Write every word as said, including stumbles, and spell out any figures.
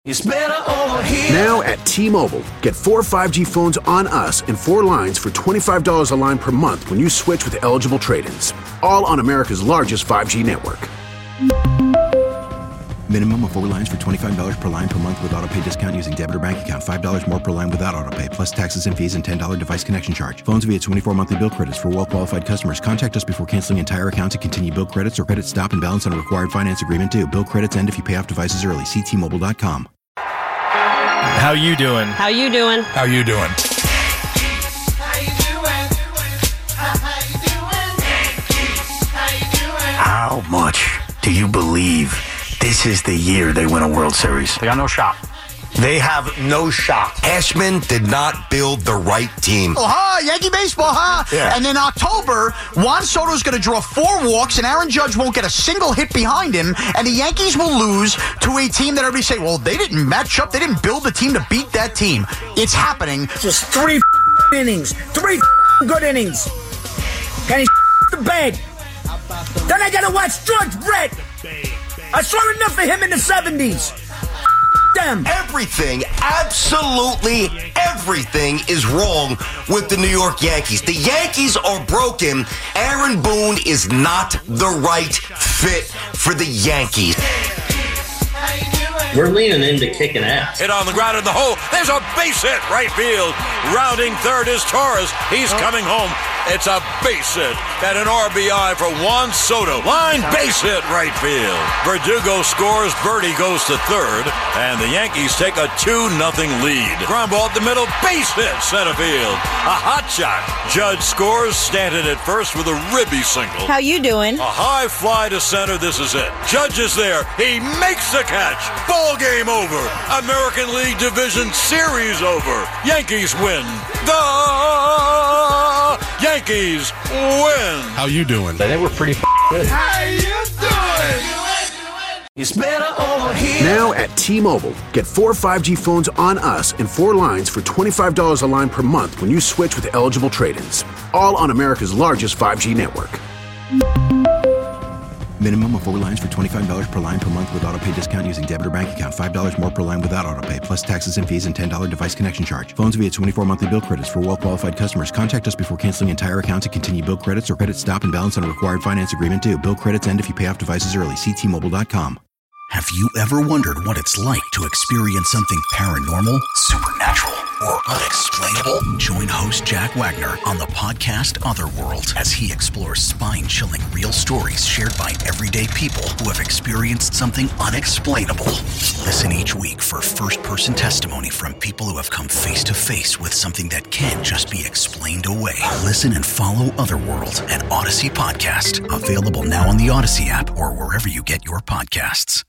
It's better over here. Now at T-Mobile, get four five G phones on us and four lines for twenty-five dollars a line per month when you switch with eligible trade-ins. All on America's largest five G network. Minimum of four lines for twenty-five dollars per line per month with autopay discount using debit or bank account. five dollars more per line without autopay, plus taxes and fees and ten dollars device connection charge. Phones via twenty-four monthly bill credits for well-qualified customers. Contact us before canceling entire account to continue bill credits or credit stop and balance on a required finance agreement due. Bill credits end if you pay off devices early. See T Mobile dot com. How you doing? How you doing? How you doing? How much do you believe this is the year they win a World Series? They got no shot. They have no shot. Cashman did not build the right team. Oh, huh? Yankee baseball, huh? Yeah. And in October, Juan Soto's going to draw four walks, and Aaron Judge won't get a single hit behind him, and the Yankees will lose to a team that everybody say, well, they didn't match up. They didn't build the team to beat that team. It's happening. Just three innings. Three good innings. Can he the bed? Then I got to watch George Brett. I saw enough of him in the seventies. Them. Everything, absolutely everything is wrong with the New York Yankees. The Yankees are broken. Aaron Boone is not the right fit for the Yankees. We're leaning into kicking ass. Hit on the ground in the hole. There's a base hit right field. Rounding third is Torres. He's coming home. It's a base hit and an R B I for Juan Soto. Line base hit right field. Verdugo scores. Birdie goes to third. And the Yankees take a two nothing lead. Ground ball at the middle. Base hit center field. A hot shot. Judge scores. Stanton at first with a ribby single. How you doing? A high fly to center. This is it. Judge is there. He makes the catch. Ball game over. American League Division Series over. Yankees win. The Yankees win. How you doing? They were pretty f- good. How you doing? It's better over here. Now at T-Mobile, get four five G phones on us and four lines for twenty-five dollars a line per month when you switch with eligible trade-ins. All on America's largest five G network. Minimum of four lines for twenty-five dollars per line per month with autopay discount using debit or bank account. five dollars more per line without autopay, plus taxes and fees and ten dollars device connection charge. Phones via twenty-four monthly bill credits for well-qualified customers. Contact us before canceling entire account to continue bill credits or credit stop and balance on a required finance agreement due. Bill credits end if you pay off devices early. See T Mobile dot com. Have you ever wondered what it's like to experience something paranormal, supernatural, or unexplainable? Join host Jack Wagner on the podcast Otherworld as he explores spine-chilling real stories shared by everyday people who have experienced something unexplainable. Listen each week for first-person testimony from people who have come face-to-face with something that can't just be explained away. Listen and follow Otherworld, an Odyssey podcast. Available now on the Odyssey app or wherever you get your podcasts.